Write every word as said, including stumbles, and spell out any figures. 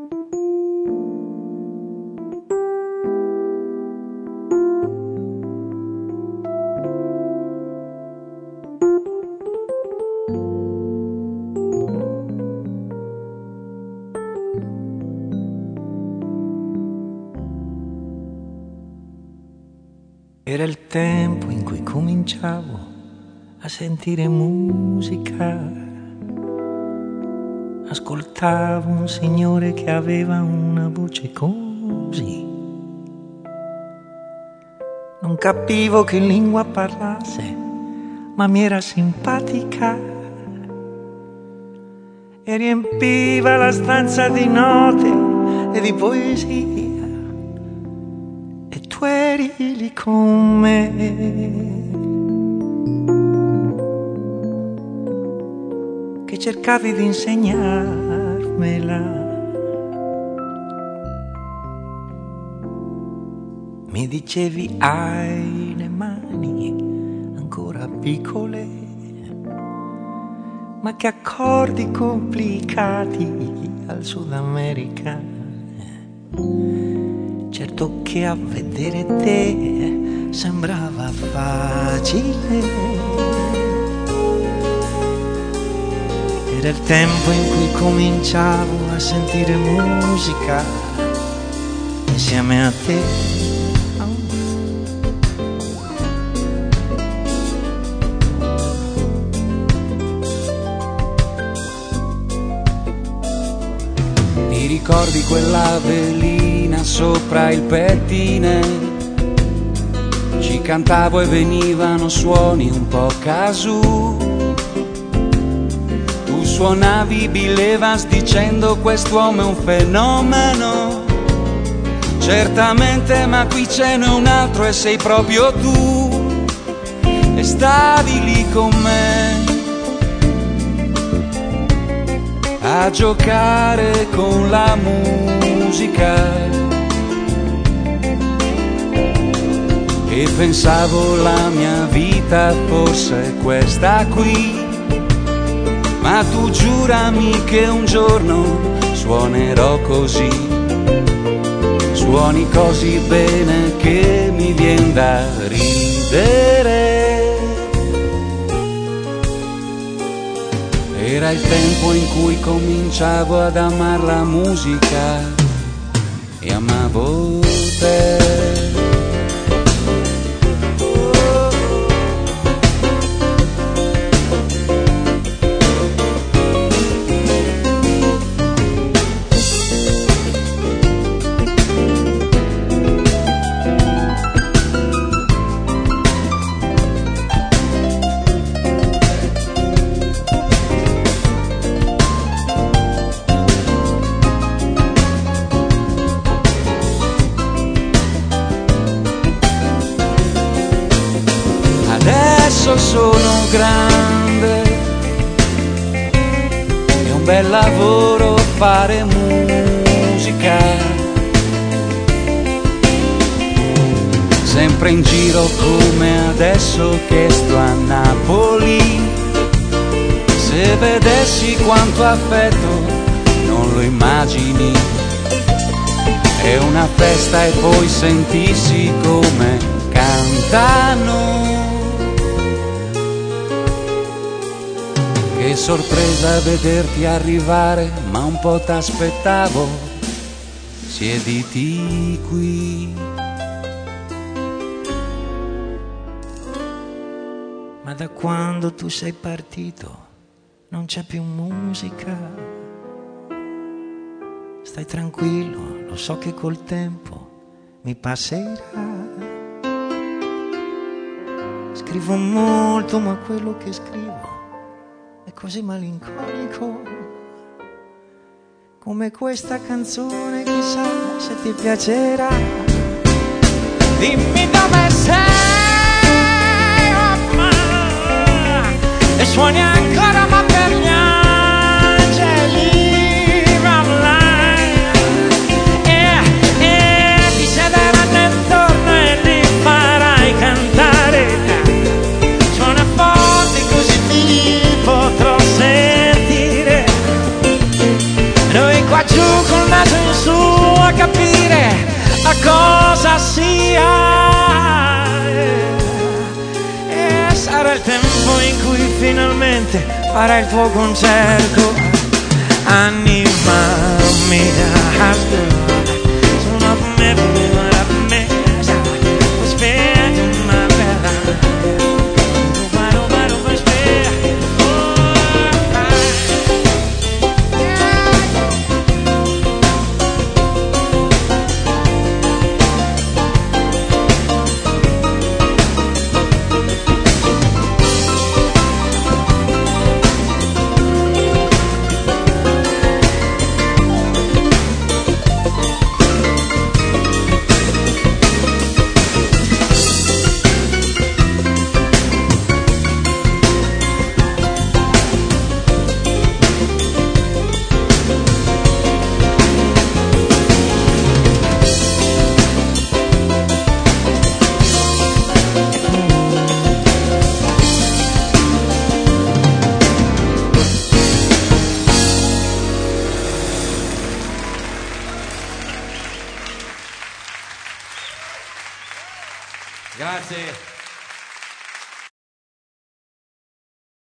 Era il tempo in cui cominciavo a sentire musica. Ascoltavo un signore che aveva una voce così. Non capivo che lingua parlasse, ma mi era simpatica e riempiva la stanza di note e di poesia. Tu eri lì con me, che cercavi di insegnarmela. Mi dicevi hai le mani ancora piccole, ma che accordi complicati al Sud America. Certo che a vedere te sembrava facile. Era il tempo in cui cominciavo a sentire musica insieme a te. Ti ricordi quella velina sopra il pettine? Ci cantavo e venivano suoni un po' casù. Tu suonavi Bill Evans dicendo quest'uomo è un fenomeno. Certamente, ma qui ce n'è un altro e sei proprio tu. E stavi lì con me a giocare con la musica e pensavo la mia vita forse è questa qui, ma tu giurami che un giorno suonerò così, suoni così bene che mi vien da ridere. Era il tempo in cui cominciavo ad amar la musica e amavo te. Adesso sono grande, è un bel lavoro fare musica, sempre in giro come adesso che sto a Napoli. Se vedessi quanto affetto non lo immagini, è una festa e poi sentissi come cantano. Che sorpresa vederti arrivare, ma un po' t'aspettavo, siediti qui. Ma da quando tu sei partito non c'è più musica. Stai tranquillo, lo so che col tempo mi passerà. Scrivo molto, ma quello che scrivo è così malinconico, come questa canzone, chissà se ti piacerà. Dimmi dove sei, oh, ma, e suoni ancora ma per gli angeli online, e, e ti siederanno intorno e li farai cantare. Suona forte così ti potrò sentire. Noi qua giù con la capire a cosa sia. E sarà il tempo in cui finalmente farai il tuo concerto. Anima mia, sono come una mesa, spero una bella. Ruba, ruba, ruba, spero. Grazie.